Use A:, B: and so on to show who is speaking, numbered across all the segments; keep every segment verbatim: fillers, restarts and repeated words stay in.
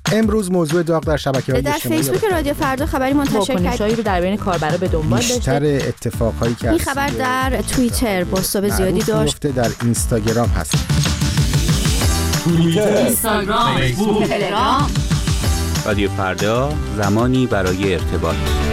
A: امروز موضوع داغ در شبکه‌های
B: اجتماعی در فیسبوک رادیو فردا خبری منتشر کرد.
C: واکنش‌هایی رو در بین کاربرا به دنبال داشته.
A: بیشتر اتفاقایی که
B: این خبر در توییتر بازتاب زیادی داشت.
A: در اینستاگرام هست.
D: توییتر، اینستاگرام، فیسبوک، تلگرام.
E: رادیو فردا، زمانی برای ارتباط.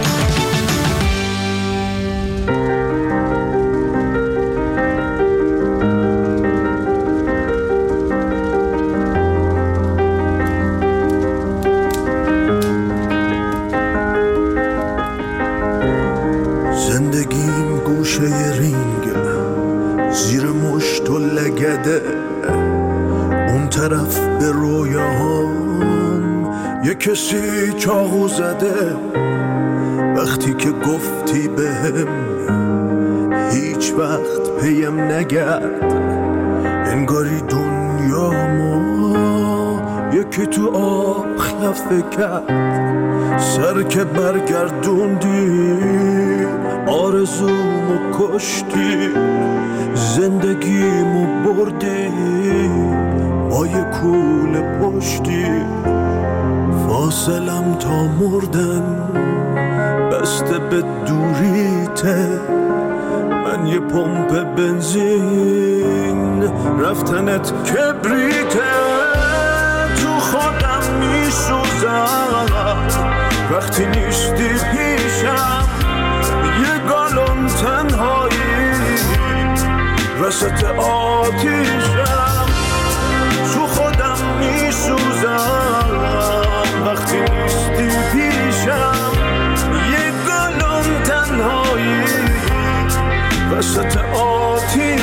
F: زندگیم گوشه رینگ زیر مشت و لگده، اون طرف به رویاهام یه کسی چاقو زده. وقتی که گفتی بهم هیچ وقت پیم نگرد، انگاری دنیامو یکی تو آب خفه کرد. سر که برگردوندی آرزومو کشتی، زندگیمو بردی با یه کوله پشتی. فاصلم تا مردن بسته به دوریته، من یه پمپ بنزین رفتنت کبریته. تو خودم میسوزم وقتی نیستی پیشم، یه گالون تنهایی وسط آتیش